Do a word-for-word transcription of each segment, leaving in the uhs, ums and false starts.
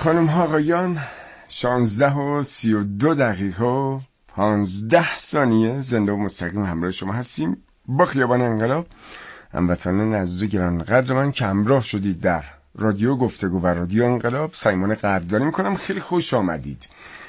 خانم ها آقایان، شانزده و سی و دو دقیقه و پانزده ثانیه زنده و مستقیم همراه شما هستیم با خیابان انقلاب. هموطنان عزیز و گرانقدر من که همراه شدید در رادیو گفتگو و رادیو انقلاب، سایمان قدردانی میکنم. خیلی خوش آمدید.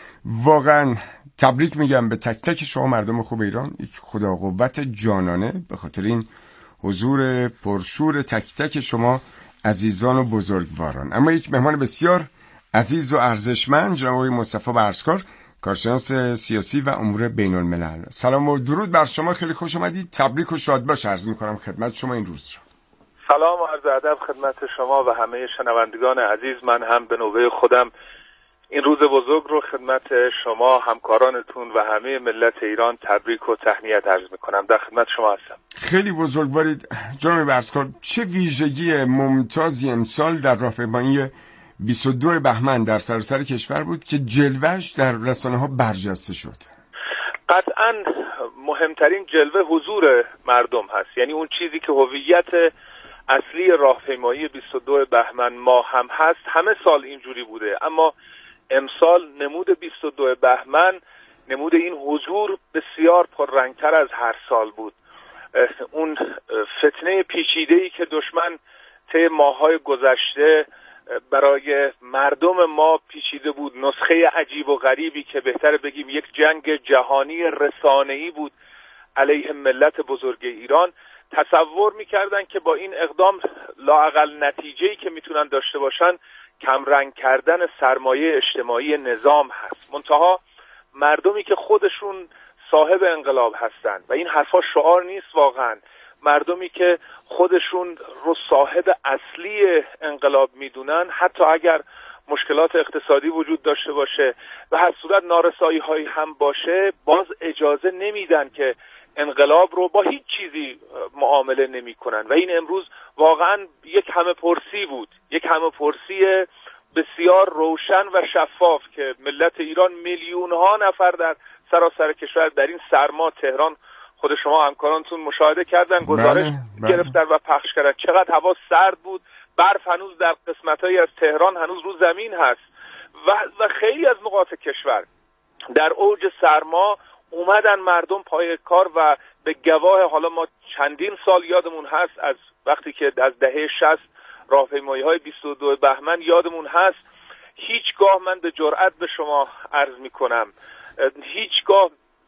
واقعا تبریک میگم به تک تک شما مردم خوب ایران. یک خدا قوت جانانه به خاطر این حضور پرشور تک تک شما عزیزان و بزرگواران. اما یک مهمان بسیار عزیز و ارزشمند، جناب آقای مصطفی برزکار، کارشناس سیاسی و امور بین الملل. سلام و درود بر شما، خیلی خوش آمدید. تبریک و شادباش عرض میکنم خدمت شما این روز رو. سلام و عرض ادب خدمت شما و همه شنوندگان عزیز. من هم به نوبه خودم این روز بزرگ رو خدمت شما، همکارانتون و همه ملت ایران تبریک و تهنیت عرض میکنم. در خدمت شما هستم. خیلی بزرگوارید جناب برزکار. چه ویژگی ممتازی امسال در راهپیمایی بیست و دو بهمن در سراسر کشور بود که جلوه‌اش در رسانه‌ها برجسته شد؟ قطعاً مهمترین جلوه حضور مردم هست. یعنی اون چیزی که هویت اصلی راهپیمایی بیست و دو بهمن ما هم هست. همه سال اینجوری بوده، اما امسال نمود بیست و دو بهمن، نمود این حضور بسیار پررنگتر از هر سال بود. اون فتنه پیچیده‌ای که دشمن طی ماه‌های گذشته برای مردم ما پیچیده بود، نسخه عجیب و غریبی که بهتر بگیم یک جنگ جهانی رسانه‌ای بود علیه ملت بزرگ ایران، تصور می‌کردن که با این اقدام لااقل نتیجه‌ای که میتونن داشته باشن کمرنگ کردن سرمایه اجتماعی نظام هست. منتها مردمی که خودشون صاحب انقلاب هستن و این حرفا شعار نیست، واقعا مردمی که خودشون رو صاحب اصلی انقلاب میدونن، حتی اگر مشکلات اقتصادی وجود داشته باشه و هر صورت نارسایی هایی هم باشه، باز اجازه نمیدن که انقلاب رو با هیچ چیزی معامله نمی کنن. و این امروز واقعا یک همه پرسی بود، یک همه پرسی بسیار روشن و شفاف که ملت ایران، میلیون ها نفر در سراسر کشور در این سرما تهران، خود شما همکارانتون مشاهده کردن، گزارش بله، بله. گرفتن و پخش کردن. چقدر هوا سرد بود، برف هنوز در قسمت‌هایی از تهران هنوز رو زمین هست و و خیلی از نقاط کشور در اوج سرما اومدن مردم پای کار و به گواه، حالا ما چندین سال یادمون هست از وقتی که از دهه شصت راهپیمایی‌های بیست و دو بهمن یادمون هست، هیچگاه من به جرئت به شما عرض می‌کنم هیچگاه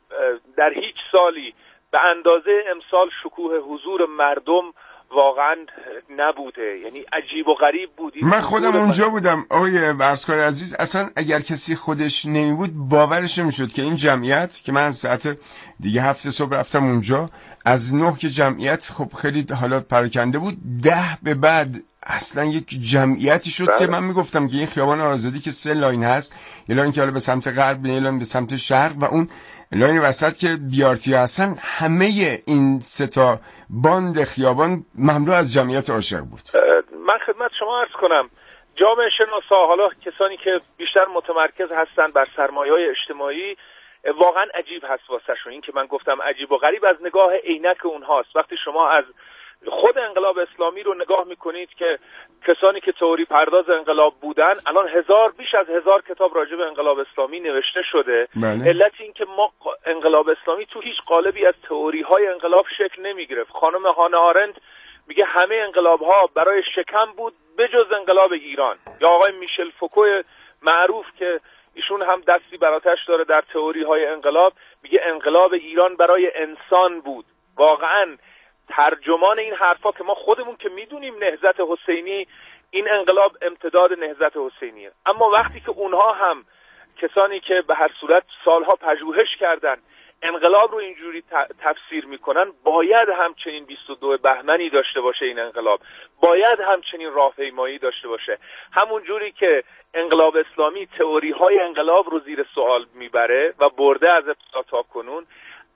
در هیچ سالی به اندازه امسال شکوه حضور مردم واقعا نبوده. یعنی عجیب و غریب بود. من خودم اونجا بودم آقای برزکار عزیز. اصلا اگر کسی خودش نمی بود باورش نمیشد که این جمعیت که من ساعت دیگه هفت صبح رفتم اونجا، از نه که جمعیت خب خیلی حالا پراکنده بود، ده به بعد اصلا یک جمعیتی شد بله. که من میگفتم که این خیابان آزادی که سه لاین هست، یه لاین که حالا به سمت غرب، یه لاین به سمت شرق و اون لاین وسط که بیارتی هستن، همه این سه تا باند خیابان مملو از جمعیت عاشق بود. من خدمت شما عرض کنم، جامعه شناسا، حالا کسانی که بیشتر متمرکز هستن بر سرمایه‌های اجتماعی، واقعا عجیب هست واسه شون. این که من گفتم عجیب و غریب از نگاه عینک اونهاست. وقتی شما از خود انقلاب اسلامی رو نگاه میکنید که کسانی که تئوری پرداز انقلاب بودن، الان هزار بیش از هزار کتاب راجع به انقلاب اسلامی نوشته شده. بله. علت این که ما انقلاب اسلامی تو هیچ قالبی از تئوری های انقلاب شکل نمیگرفت. خانم هانا آرنت میگه همه انقلاب ها برای شکم بود بجز انقلاب ایران. یا آقای میشل فوکو معروف که ایشون هم دستی بر آتش داره در تئوری های انقلاب، میگه انقلاب ایران برای انسان بود. واقعا ترجمان این حرفا که ما خودمون که میدونیم نهضت حسینی، این انقلاب امتداد نهضت حسینیه، اما وقتی که اونها هم کسانی که به هر صورت سالها پژوهش کردن انقلاب رو اینجوری تفسیر میکنن، باید همچنین بیست و دو بهمنی داشته باشه این انقلاب، باید همچنین راهپیمایی داشته باشه. همون جوری که انقلاب اسلامی تئوری های انقلاب رو زیر سوال میبره و برده از ابتدا تا کنون،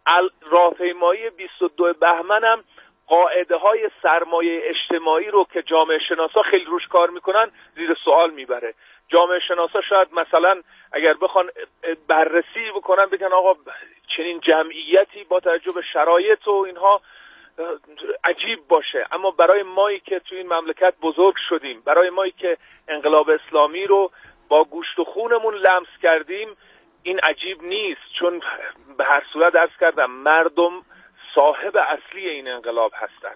راهپیمایی بیست و دو بهمن هم قاعده های سرمایه اجتماعی رو که جامعه شناسا خیلی روش کار میکنن زیر سوال میبره. جامعه شناسا شاید مثلا اگر بخوان بررسی بکنن بگن آقا چنین جمعیتی با توجه به شرایط و اینها عجیب باشه، اما برای مایی که تو این مملکت بزرگ شدیم، برای مایی که انقلاب اسلامی رو با گوشت و خونمون لمس کردیم این عجیب نیست، چون به هر صورت عرض کردم مردم صاحب اصلی این انقلاب هستن.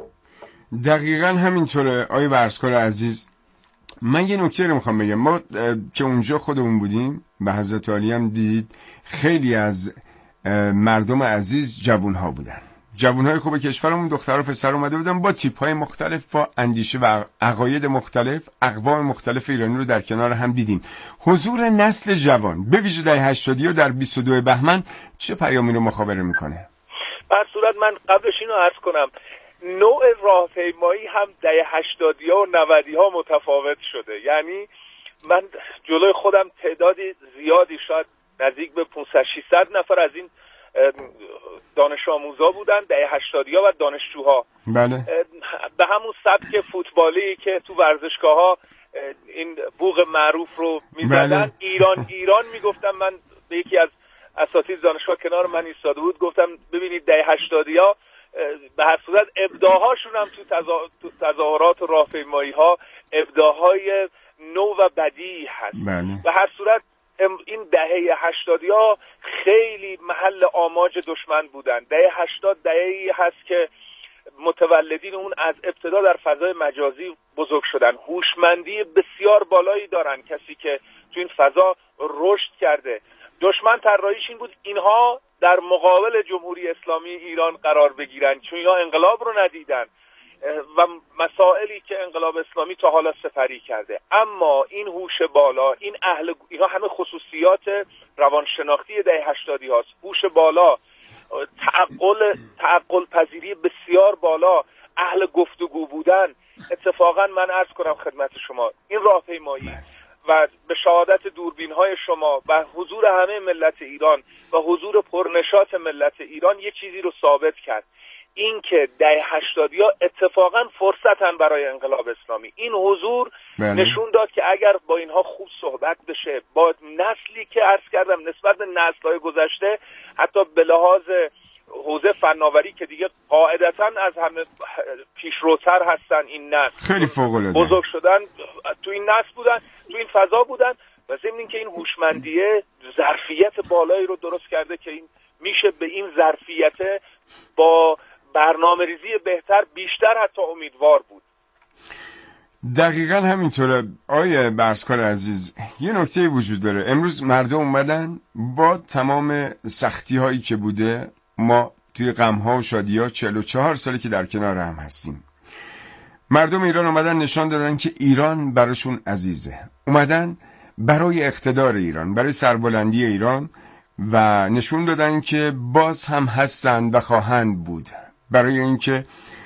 دقیقاً همینطوره آقای ورزکار عزیز. من یه نکته رو میخوام بگم. ما که اونجا خودمون بودیم به حضرت عالی هم دید خیلی از مردم عزیز جوانها بودن، جوانهای خوب کشورمون، دختر و پسر اومده بودن با تیپ‌های مختلف، با اندیشه و عقاید مختلف، اقوام مختلف ایرانی رو در کنار هم دیدیم. حضور نسل جوان به ویژه دهه هشتادی و در بیست و دو بهمن چه پیامی رو مخابره میکنه؟ در صورت من قبلش اینو عرض کنم، نوع راهپیمایی هم دهه هشتادی ها و نودی ها متفاوت شده. یعنی من جلوی خودم تعدادی زیادی، شاید نزدیک به پانصد ششصد نفر از این دانش آموزا بودن، دهه هشتادی ها و دانشجوها. بله. به همون سبک فوتبالی که تو ورزشگاه ها این بوق معروف رو میزدن. بله. ایران ایران میگفتم. من به یکی از اساتید دانشگاه کنار من ایستاده بود، گفتم ببینید دهه هشتادی ها به هر صورت ابداعهاشون هم تو, تظا... تو تظاهرات و راهپیمایی ها ابداعهای نو و بدیعی هست. بله. به هر صورت این دهه هشتادی ها خیلی محل آماج دشمن بودن. دهه هشتاد دهه‌ای هست که متولدین اون از ابتدا در فضای مجازی بزرگ شدن، هوشمندی بسیار بالایی دارن، کسی که تو این فضا رشد کرده. دشمن طراحیش این بود اینها در مقابل جمهوری اسلامی ایران قرار بگیرن، چون اینا انقلاب رو ندیدن و مسائلی که انقلاب اسلامی تا حالا سپری کرده. اما این هوش بالا، این اهل، اینا همه خصوصیات روانشناختی دهه هشتادی هاست. هوش بالا، تعقل تعقل پذیری بسیار بالا، اهل گفتگو بودن. اتفاقا من عرض کنم خدمت شما این راهپیمایی و به شهادت دوربین های شما و حضور همه ملت ایران و حضور پرنشاط ملت ایران یه چیزی رو ثابت کرد، این که دهه هشتادی ها اتفاقا فرصتن برای انقلاب اسلامی. این حضور بله. نشون داد که اگر با اینها خوب صحبت بشه، با نسلی که عرض کردم نسبت به نسل‌های گذشته حتی به لحاظ حوزه فناوری که دیگه قاعدتاً از همه پیشروتر هستن، این نسل خیلی فوق‌العاده بزرگ شدن تو این نسل بودن، تو این فضا بودن، و ضمن اینکه این هوشمندیه ظرفیت بالایی رو درست کرده که این میشه به این ظرفیت با برنامه‌ریزی بهتر بیشتر حتی امیدوار بود. دقیقاً همینطوره. آیه برسکار عزیز، یه نکته وجود داره. امروز مردم اومدن با تمام سختی هایی که بوده، ما توی غم ها و شادی ها چهل و چهار سالی که در کنار هم هستیم، مردم ایران اومدن نشان دادن که ایران براشون عزیزه. اومدن برای اقتدار ایران، برای سربلندی ایران، و نشون دادن که باز هم هستن و خواهند بود، برای اینکه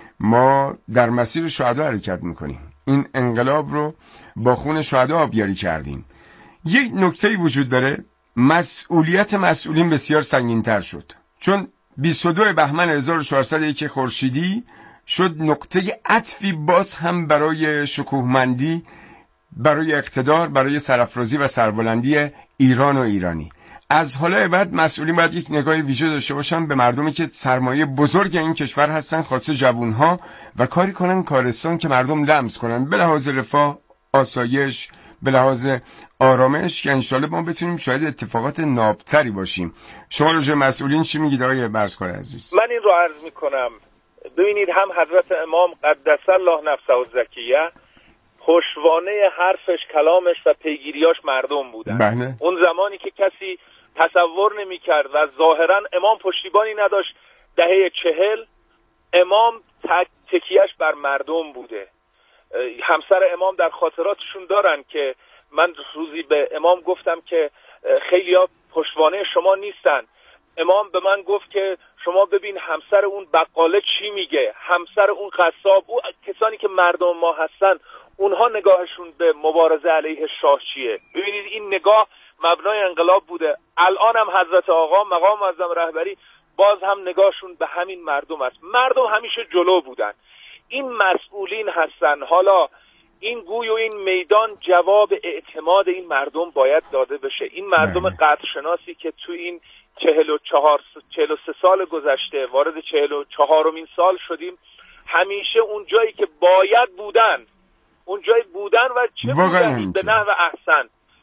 ما در مسیر شهدا حرکت میکنیم. این انقلاب رو با خون شهدا آبیاری کردیم. یک نکته وجود داره، مسئولیت مسئولین بسیار سنگین‌تر شد، چون بیست و دو بهمن هزار و چهارصد و یک خورشیدی شد نقطه عطفی باز هم برای شکوهمندی، برای اقتدار، برای سرافرازی و سربلندی ایران و ایرانی. از حالا بعد مسئولین باید یک نگاه ویژه داشته باشن به مردمی که سرمایه بزرگ این کشور هستن، خاصه جوانها، و کاری کنن کارستان که مردم لمس کنن به لحاظ رفاه، آسایش، به لحاظ آرامش، که انشالله ما بتونیم شاید اتفاقات نابتری باشیم. شما راجع مسئولین چی میگید آقای برسکار عزیز؟ من این رو عرض میکنم. ببینید، هم حضرت امام قدس الله نفسه الزکیه پشتوانه حرفش، کلامش و پیگیریاش مردم بودن. بله. اون زمانی که کسی تصور نمی کرد و ظاهرا امام پشتیبانی نداشت، دهه چهل، امام تکیهش بر مردم بوده. همسر امام در خاطراتشون دارن که من روزی به امام گفتم که خیلیا پشتوانه شما نیستن. امام به من گفت که شما ببین همسر اون بقاله چی میگه، همسر اون قصاب، اون کسانی که مردم ما هستن، اونها نگاهشون به مبارزه علیه شاه چیه. ببینید این نگاه مبنای انقلاب بوده. الان هم حضرت آقا مقام معظم رهبری باز هم نگاهشون به همین مردم است. مردم همیشه جلو بودن. این مسئولین هستن. حالا این گوی و این میدان جواب اعتماد این مردم باید داده بشه. این مردم قدرشناسی که تو این چهل و چهار چهل و سه سال گذشته وارد چهل و چهارمین سال شدیم، همیشه اون جایی که باید بودن اون جایی بودن و چه بودن به نحو احسن.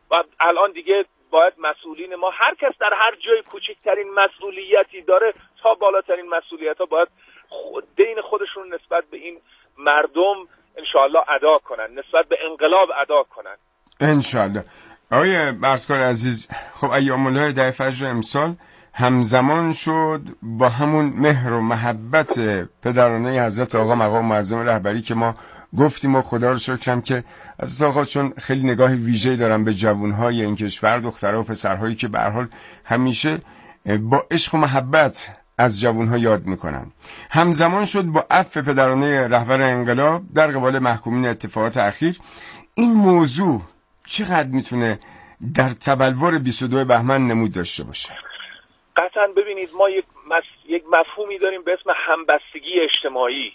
و الان دیگه باید مسئولین ما، هر کس در هر جای کوچکترین مسئولیتی داره تا بالاترین مسئولیت‌ها باید خود دین خودشون نسبت به این مردم انشاءالله ادا کنن، نسبت به انقلاب ادا کنن انشاءالله. آقای برسکار عزیز، خب ایام الله ده فجر امسال همزمان شد با همون مهر و محبت پدرانه حضرت آقا مقام معظم رهبری که ما گفتیم و خدا رو شکرم که حضرت آقا چون خیلی نگاه ویژه‌ای دارن به جوانهای این کشور، دخترها و پسرهایی که به هر حال همیشه با عشق و محبت از جوانها یاد میکنن، همزمان شد با عفو پدرانه رهبر انقلاب در قبال محکومین اتفاقات اخیر. این موضوع چقدر میتونه در تبلور بیست و دو بهمن نمود داشته باشه؟ قطعا ببینید ما یک, مس... یک مفهومی داریم به اسم همبستگی اجتماعی.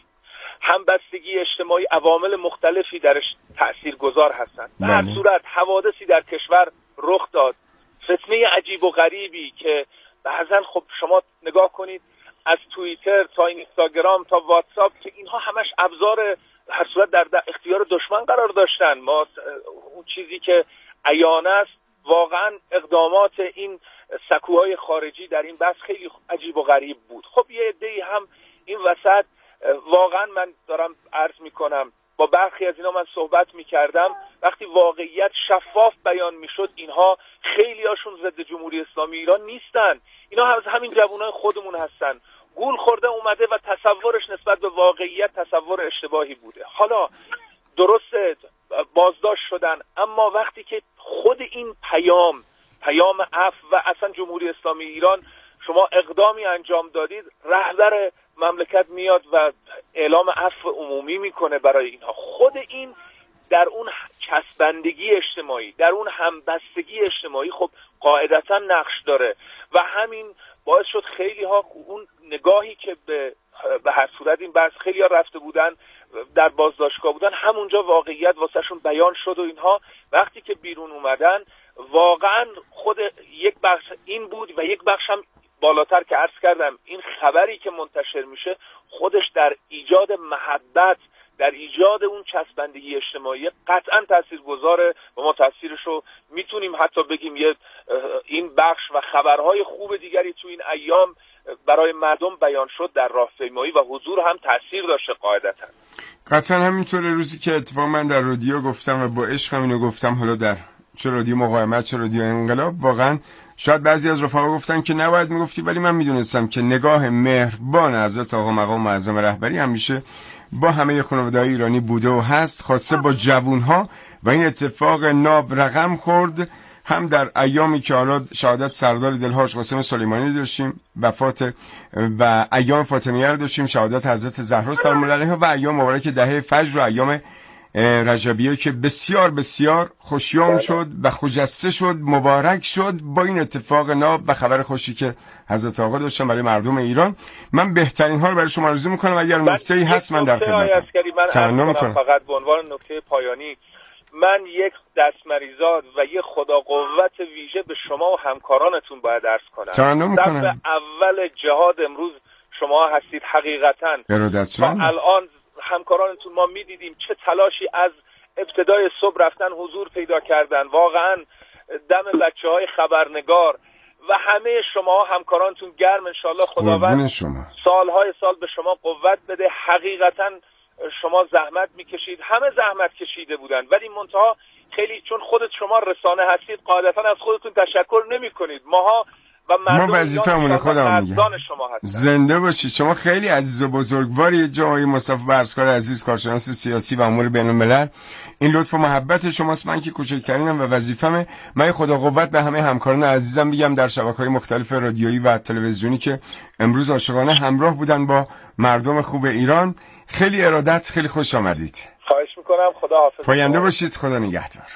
همبستگی اجتماعی عوامل مختلفی درش تأثیرگذار هستند. به هر صورت حوادثی در کشور رخ داد، فتنه عجیب و غریبی که بعضن خب شما نگاه کنید از توییتر تا اینستاگرام تا واتساپ که اینها همش ابزار هر صورت در اختیار دشمن قرار داشتن. ما اون چیزی که عیان است واقعا اقدامات این سکوهای خارجی در این بحث خیلی عجیب و غریب بود. خب یه عده‌ای هم این وسط واقعا من دارم عرض میکنم با برخی از اینا من صحبت میکردم، وقتی واقعیت شفاف بیان میشد اینها خیلی هاشون ضد جمهوری اسلامی ایران نیستن، اینا از همین جوانای خودمون هستن. گول خورده اومده و تصورش نسبت به واقعیت تصور اشتباهی بوده. حالا درست بازداشت شدن، اما وقتی که خود این پیام پیام عفو و اصلا جمهوری اسلامی ایران شما اقدامی انجام دادید، رهبر مملکت میاد و اعلام عفو عمومی میکنه برای اینها، خود این در اون چسبندگی اجتماعی، در اون همبستگی اجتماعی خب قاعدتا نقش داره و همین باعث شد خیلی ها اون نگاهی که به به هر صورت این بحث خیلی ها رفته بودن در بازداشتگاه بودن، همونجا واقعیت واسهشون بیان شد و اینها وقتی که بیرون اومدن واقعا خود یک بخش این بود و یک بخش هم بالاتر که عرض کردم این خبری که منتشر میشه خودش در ایجاد محبت، در ایجاد اون چسبندگی اجتماعی قطعا تاثیرگذاره و ما تاثیرش رو میتونیم حتی بگیم یه این بخش و خبرهای خوب دیگری تو این ایام برای مردم بیان شد در راهپیمایی و حضور هم تاثیر داشته قاعدتا. قطعا همینطور. روزی که اتفاق من در رادیو گفتم و با عشق اینو گفتم، حالا در چه رادیو مقاومت چه رادیو انقلاب، واقعا شاید بعضی از رفقا گفتن که نباید میگفتی، ولی من میدونستم که نگاه مهربان حضرت آقا مقام معظم رهبری همیشه با همه خانواده‌های ایرانی بوده و هست، خاصه با جوانها، و این اتفاق ناب رقم خورد هم در ایامی که حالا شهادت سردار دلهاش قاسم سلیمانی داشتیم، وفات و ایام فاطمیه رو داشتیم، شهادت حضرت زهرا سلام الله علیها، و ایام مبارک دهه فجر و ایام رجبیه که بسیار بسیار خوشیام شد و خجسته شد، مبارک شد با این اتفاق ناب و خبر خوشی که حضرت آقا داشتن برای مردم ایران. من بهترین ها رو برای شما آرزو میکنم. اگر نکته‌ای هست من در خدمتم. تمام میکنم. فقط به عنوان نکته پایانی من یک دستمریزاد و یک خدا قوت ویژه به شما و همکارانتون باید عرض کنم. تمام میکنم. اول جهاد امروز شما هستید حقیقتا. ارادتمند. الان همکارانتون ما میدیدیم چه تلاشی از ابتدای صبح رفتن حضور پیدا کردن، واقعا دم بچه های خبرنگار و همه شما همکارانتون گرم. انشالله خداوند سالهای سال به شما قوت بده. حقیقتا شما زحمت میکشید، همه زحمت کشیده بودن، ولی منتها خیلی چون خودت شما رسانه هستید قاعدتا از خودتون تشکر نمی کنید. ماها و ما وظیفه‌مون خودمون میگه. زنده باشید. شما خیلی عزیز و بزرگواری. جناب مصطفی برسکار عزیز، کارشناس سیاسی و امور بین‌الملل، این لطف و محبت شماست. من که کوچکترینم و وظیفه‌مه من خدا قوت به همه همکاران عزیزم میگم در شبکه‌های مختلف رادیویی و تلویزیونی که امروز عاشقانه همراه بودن با مردم خوب ایران. خیلی ارادت، خیلی خوش آمدید. خواهش میکنم. خدا حافظ. پاینده باشید. خدا نگهدار.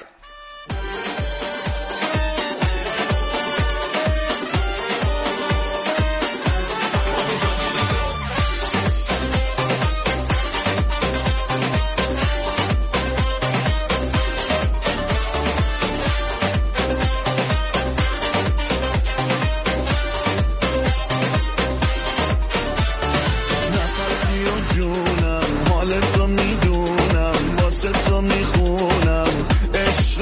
حال تو میدونم، واسه تو میخونم، عشق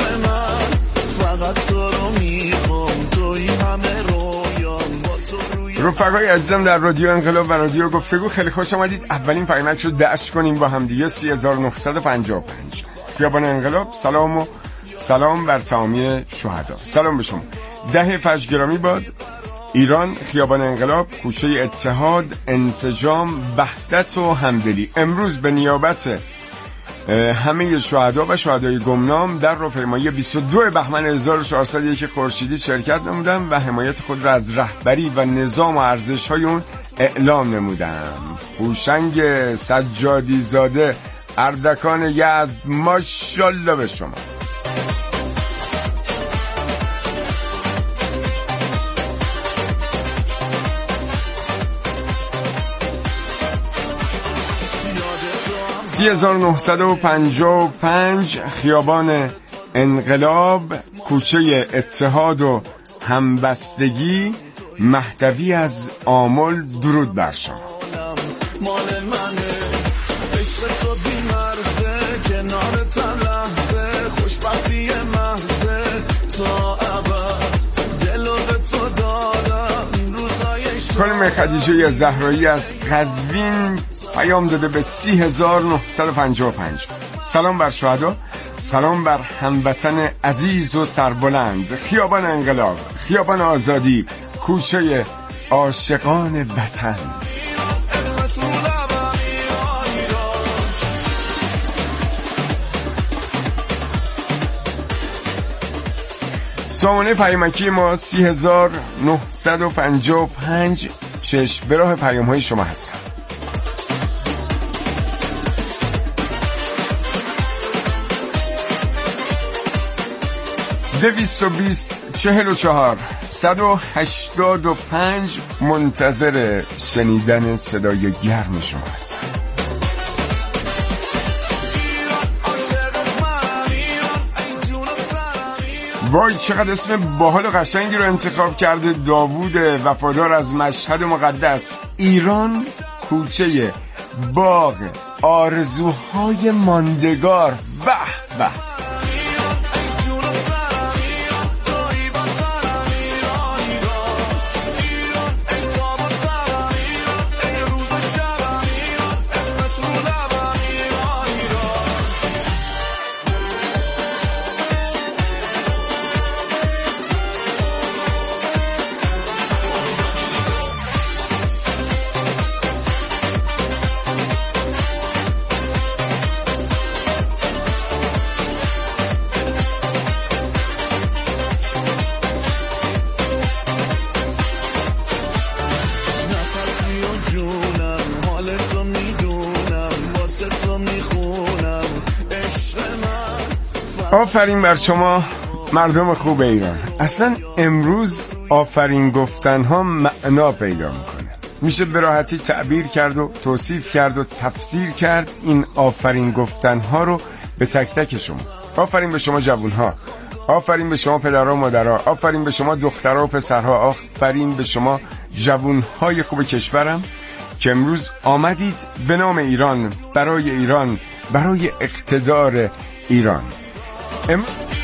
رفقای عزیزم در رادیو انقلاب و رادیو گفتگو خیلی خوش آمدید. اولین پیامک رو دشت کنیم با هم دیگه. سه هزار و نهصد و پنجاه و پنج خیابان انقلاب. سلام و سلام بر تمامی شهدا. سلام به شما. ده فجر گرامی باد. ایران، خیابان انقلاب، کوچه اتحاد، انسجام، وحدت و همدلی. امروز به نیابت همه شهدا و شهدای گمنام در راهپیمایی بیست و دو بهمن هزار و چهارصد و یک خورشیدی شرکت نمودم و حمایت خود را از رهبری و نظام و ارزش‌های اون اعلام نمودم. هوشنگ سجادی زاده، اردکان یزد، ماشاءالله به شما. سه هزار و نهصد و پنجاه و پنج خیابان انقلاب، کوچه اتحاد و همبستگی، مهدوی از آمل. درود بر شما. مال منه عشق تو بی‌مرزه، کنار تلحظه خوشبختی محضه تا ابد دلو به تو دادم روزای خانم خدیجه زهرایی از قزوین پیام داده به سه هزار و نهصد و پنجاه و پنج. سلام بر شهدا، سلام بر هموطن عزیز و سربلند. خیابان انقلاب، خیابان آزادی، کوچه عاشقان وطن. سامانه پیامکی ما سه هزار و نهصد و پنجاه و پنج. چشم به راه پیام های شما هستم. دویست و بیست چهل و چهار صد و هشتاد و پنج. منتظر شنیدن صدای گرم شما هستم. وای چقدر اسم باحال و قشنگی رو انتخاب کرده داوود وفادار از مشهد مقدس. ایران، کوچه باغ آرزوهای ماندگار. به به. آفرین بر شما مردم خوب ایران. اصلا امروز آفرین گفتن ها معنا پیدا میکنه. میشه به راحتی تعبیر کرد و توصیف کرد و تفسیر کرد این آفرین گفتن ها رو به تک تک شما. آفرین به شما جوون ها، آفرین به شما پدرها و مادرها، آفرین به شما دخترها و پسرها، آفرین به شما جوون های خوب کشورم که امروز آمدید به نام ایران، برای ایران، برای اقتدار ایران. ام...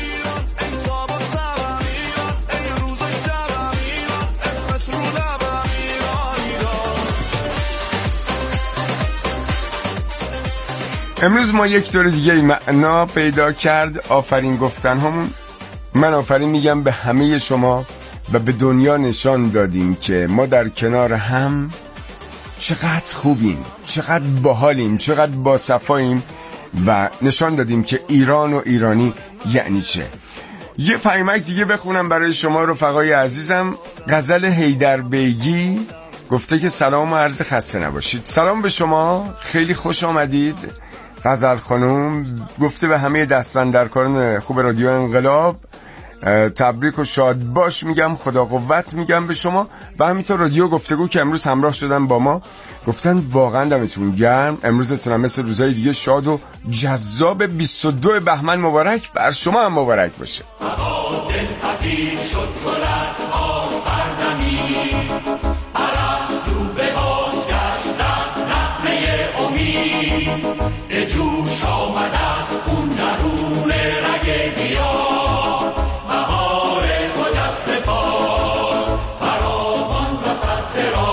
امروز ما یک طور دیگه معنا پیدا کرد آفرین گفتن همون. من آفرین میگم به همه شما و به دنیا نشان دادیم که ما در کنار هم چقدر خوبیم، چقدر باحالیم، چقدر باصفاییم و نشان دادیم که ایران و ایرانی یعنی چه. یه پیامک دیگه بخونم برای شما رفقای عزیزم. غزل حیدربیگی گفته که سلام و عرض خسته نباشید. سلام به شما، خیلی خوش آمدید. غزل خانم گفته به همه دستاندرکاران خوب رادیو انقلاب تبریک و شاد باش میگم، خدا قوت میگم به شما و همینطور رادیو گفتگو که امروز همراه شدن با ما گفتن واقعا دمتون گرم. امروزتون مثل روزهای دیگه شاد و جذاب. بیست و دو بهمن مبارک بر شما هم مبارک باشه. دلپذیر شد گل از خاک بردمی، پرستو به بازگشت زد نغمه امید، به جوش آمد از خون درون رگ گیاه، بهار خجسته فال فراوان رسد ز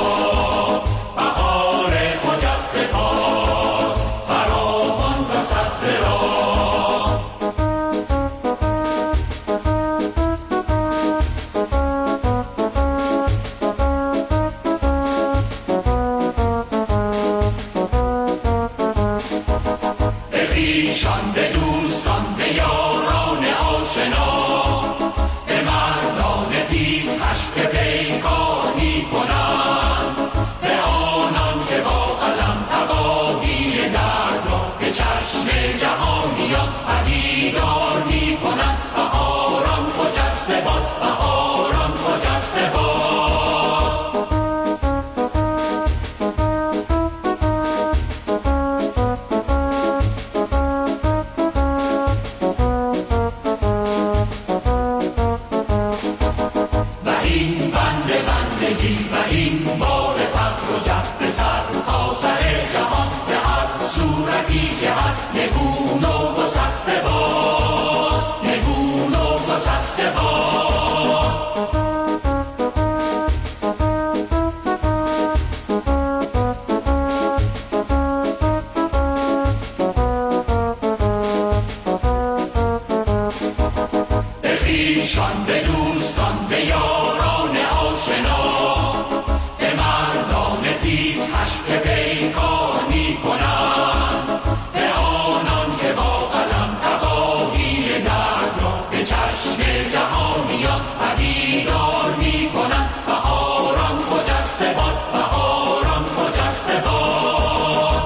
خویشان، به دوستان، به یاران آشنا، به مردان تیز حشر پیکانی کنند، به آنان که با قلم تباهی نرد را به چشم جهانیان پدیدار می کنند. بهاران خجسته باد، بهاران خجسته باد.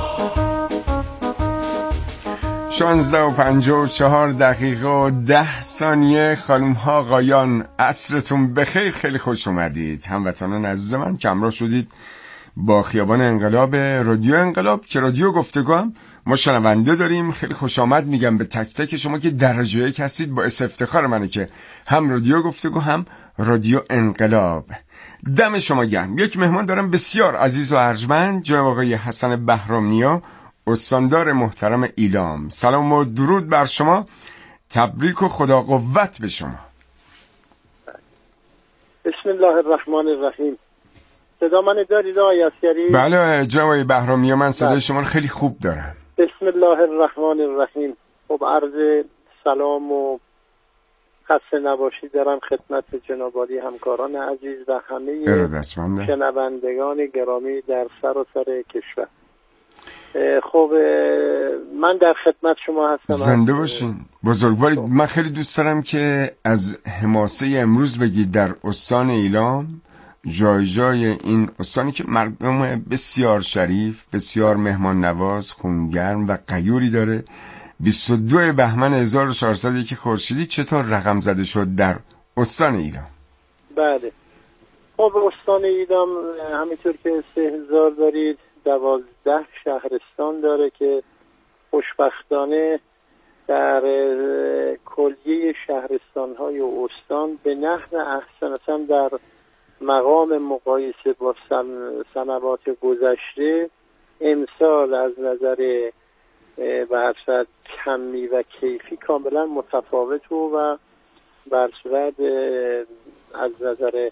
شانزده و پنجاه و چهار دقیقه و ده ثانیه. خانم ها آقایان عصرتون بخیر، خیلی خوش اومدید هموطنان عزیز من که همراه شدید با خیابان انقلاب رادیو انقلاب که رادیو گفتگو هم ما شنونده داریم. خیلی خوش آمد میگم به تک تک شما که درجه یک هستید، باعث افتخار منه که هم رادیو گفتگو هم رادیو انقلاب. دم شما گرم. یک مهمان دارم بسیار عزیز و ارجمند، جناب آقای حسن بهرام‌نیا، استاندار محترم ایلام. سلام و درود بر شما، تبریک و خدا قوت به شما. بسم الله الرحمن الرحیم. صدا من دارید آقای عسکری؟ بله جناب آقای بهرام‌نیا، من صدای شما رو خیلی خوب دارم. بسم الله الرحمن الرحیم. خب عرض سلام و خسته نباشید دارم خدمت جناب عالی همکاران عزیز و همه شنوندگان گرامی در سراسر کشور. خب من در خدمت شما هستم. زنده باشین بزرگوارید. من خیلی دوست دارم که از حماسه امروز بگید در استان ایلام، جای جای این استانی که مردم بسیار شریف، بسیار مهمان نواز، خونگرم و غیوری داره. بیست و دو بهمن هزار و چهارصد و یک خورشیدی چطور رقم زده شد در استان ایلام؟ بله خب استان ایلام همینطور که سه هزار دارید، دوازده شهرستان داره که خوشبختانه در کلیه شهرستان‌های استان به نحو احسن اصلا در مقام مقایسه با سنوات گذشته امسال از نظر بر صورت کمی و کیفی کاملا متفاوت و بر صورت از نظر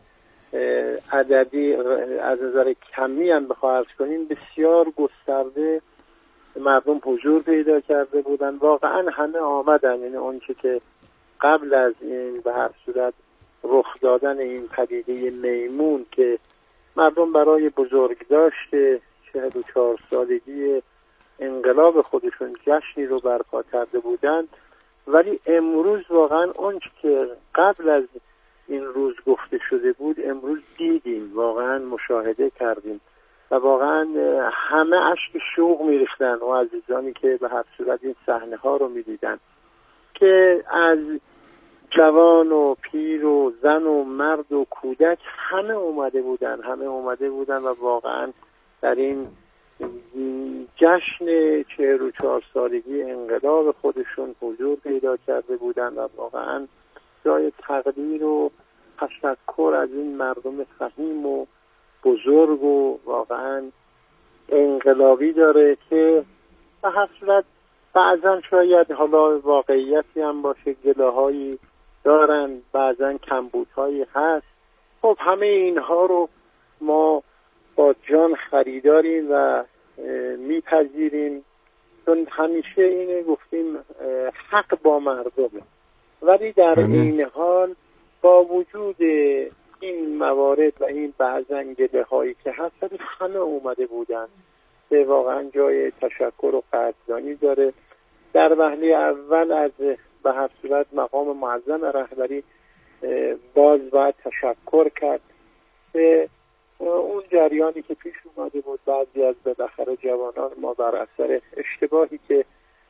عددی از نظر کمی هم بخواهد کنیم بسیار گسترده مردم حضور پیدا کرده بودن. واقعا همه آمدن، یعنی اون چه که قبل از این به هر صورت رخ دادن این پدیده میمون که مردم برای بزرگ داشته چهل و چهار سالگی انقلاب خودشون جشنی رو برپا کرده بودن، ولی امروز واقعا اون چه که قبل از این روز گفته شده بود امروز دیدیم، واقعا مشاهده کردیم و واقعا همه اشک شوق میریختن و عزیزانی که به هر صورت این صحنه ها رو میدیدن که از جوان و پیر و زن و مرد و کودک همه اومده بودن همه اومده بودن و واقعا در این جشن چهل و چهار سالگی انقلاب خودشون حضور پیدا کرده بودن و واقعا جای تقدیر و تشکر از این مردم فهیم و بزرگ و واقعا انقلابی داره که به هر صورت بعضا شاید حالا واقعیتی هم باشه، گله‌هایی دارن، بعضا کمبودهایی هست. خب همه اینها رو ما با جان خریداریم و میپذیریم، چون همیشه اینه گفتیم حق با مردمه، ولی در این حال با وجود این موارد و این بعضا گله‌هایی که هست همه اومده بودن که واقعا جای تشکر و قدردانی داره. در وهله اول از به هر صورت مقام معظم رهبری باز باید تشکر کرد به اون جریانی که پیش اومده بود. بعضی از بالاخره جوانان ما بر اثر اشتباهی که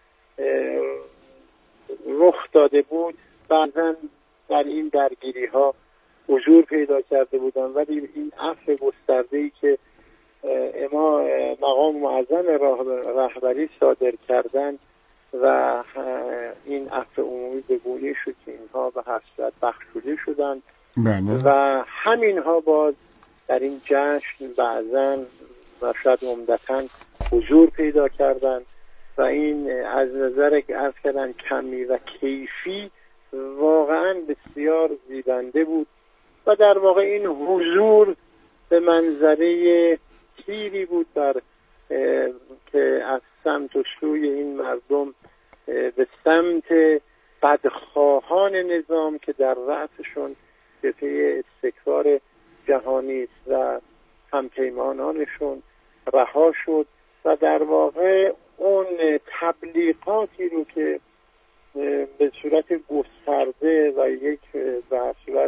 رخ داده بود بعضا در این درگیری ها حضور پیدا کرده بودن، ولی این عفو گسترده‌ای که اما مقام معظم رهبری صادر کردن و این عفو عمومی به گونه شد که اینها به هر صورت بخشوده شدن و همینها باز در این جشن بعضا و شاید عمدتاً حضور پیدا کردن و این از نظر که عرض کردن کمی و کیفی واقعا بسیار زیبنده بود و در واقع این حضور به منظره تیری بود بر که از سمت و سوی این مردم به سمت بدخواهان نظام که در رأسشون جبهه استکبار جهانی است و همپیمانانشون رها شد و در واقع اون تبلیغاتی رو که به صورت گسترده و یک به صورت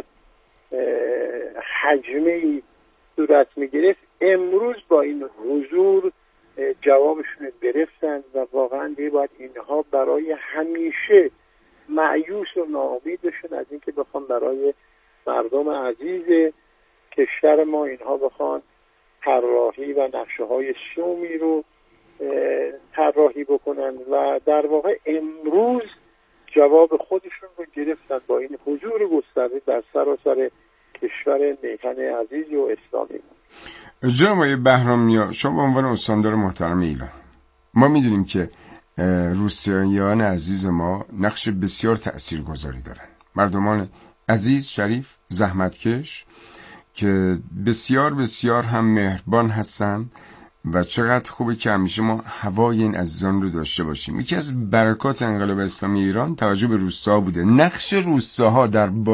حجمی صورت میگرفت، امروز با این حضور جوابشون گرفتند و واقعا دیگه باید اینها برای همیشه مایوس و ناامید بشن از اینکه بخوان برای مردم عزیز کشور ما اینها بخوان طراحی و نقشه های شومی رو طراحی بکنن و در واقع امروز جواب خودشون رو گرفتن با این حضور گسترده در سراسر کشور میهن عزیز و اسلامی. جناب آقای بهرامیا، شما به عنوان استاندار محترم ایران، ما میدونیم که روسیاییان عزیز ما نقش بسیار تأثیرگذاری دارن، مردمان عزیز، شریف، زحمتکش که بسیار بسیار هم مهربان هستن و چقدر خوبه که همیشه ما هوای این عزیزان رو داشته باشیم. یکی از برکات انقلاب اسلامی ایران توجه به روستاها بوده. نقش روستاها در